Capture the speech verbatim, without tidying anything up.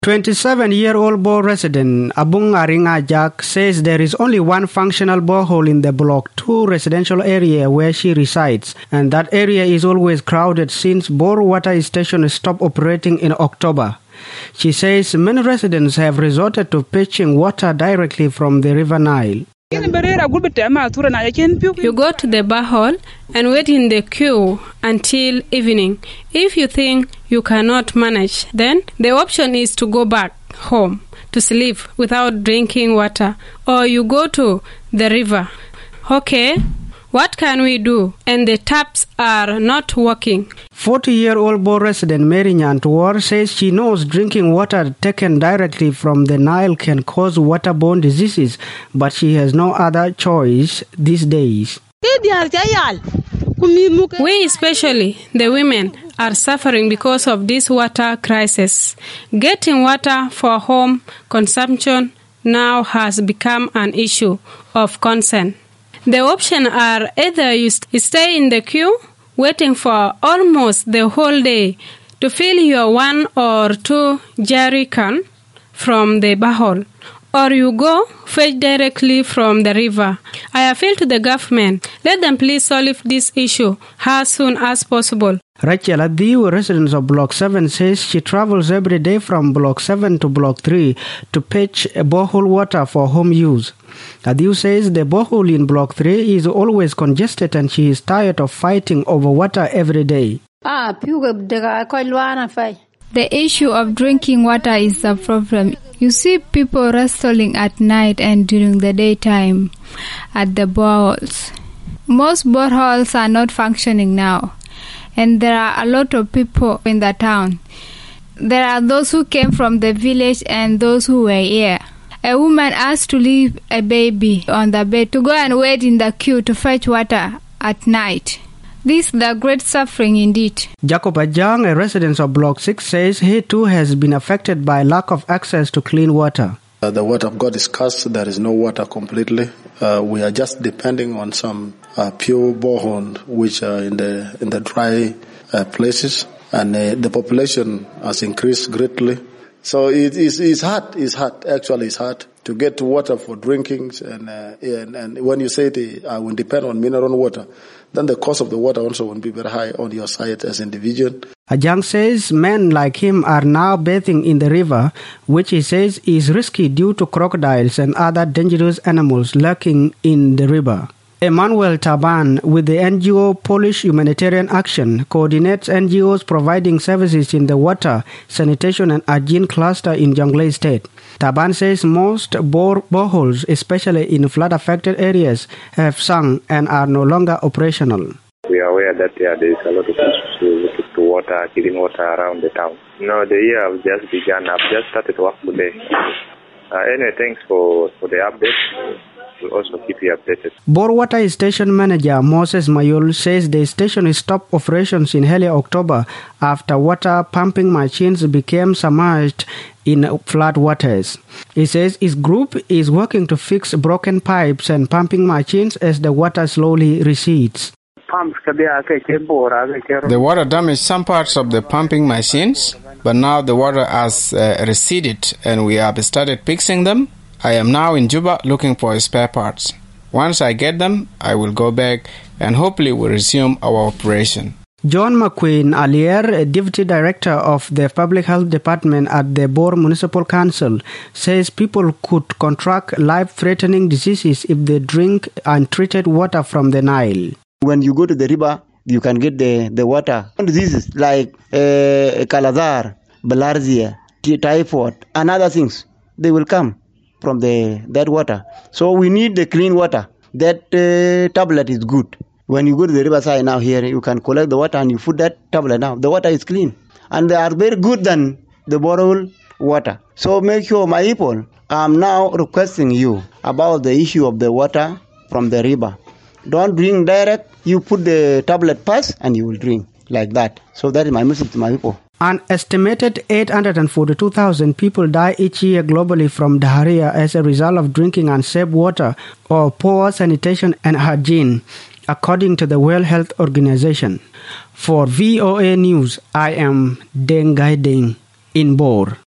twenty-seven-year-old Bor resident Abung Aringa Jack says there is only one functional borehole in the Block two residential area where she resides, and that area is always crowded since Bor Water Station stopped operating in October. She says many residents have resorted to fetching water directly from the River Nile. You go to the borehole and wait in the queue until evening. If you think you cannot manage, then the option is to go back home to sleep without drinking water, or you go to the river. Okay, what can we do? And the taps are not working. forty-year-old Bor resident Mary Nyantuor says she knows drinking water taken directly from the Nile can cause waterborne diseases, but she has no other choice these days. We, especially the women, are suffering because of this water crisis. Getting water for home consumption now has become an issue of concern. The options are either you stay in the queue, waiting for almost the whole day to fill your one or two jerrycan from the borehole, or you go fetch directly from the river. I appeal to the government, let them please solve this issue as soon as possible. Rachel Adiu, resident of Block seven, says she travels every day from Block seven to Block three to fetch borehole water for home use. Adiu says the borehole in Block three is always congested and she is tired of fighting over water every day. The issue of drinking water is a problem. You see people wrestling at night and during the daytime at the boreholes. Most boreholes are not functioning now, and there are a lot of people in the town. There are those who came from the village and those who were here. A woman asked to leave a baby on the bed to go and wait in the queue to fetch water at night. This is the great suffering indeed. Jacob Ajang, a resident of Block six, says he too has been affected by lack of access to clean water. Uh, the word of God is scarce. There is no water completely. Uh, we are just depending on some uh, pure borehole, which are in the in the dry uh, places, and uh, the population has increased greatly. So it is it's hard. It's hard. Actually, it's hard to get water for drinking, and uh, and, and when you say it, I will depend on mineral water, then the cost of the water also will be very high on your side as individual. Ajang says men like him are now bathing in the river, which he says is risky due to crocodiles and other dangerous animals lurking in the river. Emmanuel Taban, with the N G O Polish Humanitarian Action, coordinates N G Os providing services in the water, sanitation and hygiene cluster in Jonglei State. Taban says most bore boreholes, especially in flood-affected areas, have sunk and are no longer operational. We are aware that yeah, there is a lot of issues with to water, clean water around the town. No, the year has just begun. I've just started work today. Uh, anyway, thanks for, for the update. We'll also keep you updated. Bor Water Station Manager Moses Mayol says the station stopped operations in early October after water pumping machines became submerged in flood waters. He says his group is working to fix broken pipes and pumping machines as the water slowly recedes. The water damaged some parts of the pumping machines, but now the water has uh, receded and we have started fixing them. I am now in Juba looking for spare parts. Once I get them, I will go back and hopefully we'll resume our operation. John McQueen Alier, Deputy Director of the Public Health Department at the Bor Municipal Council, says people could contract life-threatening diseases if they drink untreated water from the Nile. When you go to the river, you can get the, the water. Diseases like uh, Kalazar, Bilharzia, typhoid, and other things, they will come from the that water. So we need the clean water. That uh, tablet is good. When you go to the riverside now here, you can collect the water and you put that tablet now. The water is clean. And they are very good than the borehole water. So make sure, my people, I'm now requesting you about the issue of the water from the river. Don't drink direct. You put the tablet first and you will drink like that. So that is my message to my people. An estimated eight hundred forty-two thousand people die each year globally from diarrhea as a result of drinking unsafe water or poor sanitation and hygiene, according to the World Health Organization. For V O A News, I am Deng Gai Deng in Bor.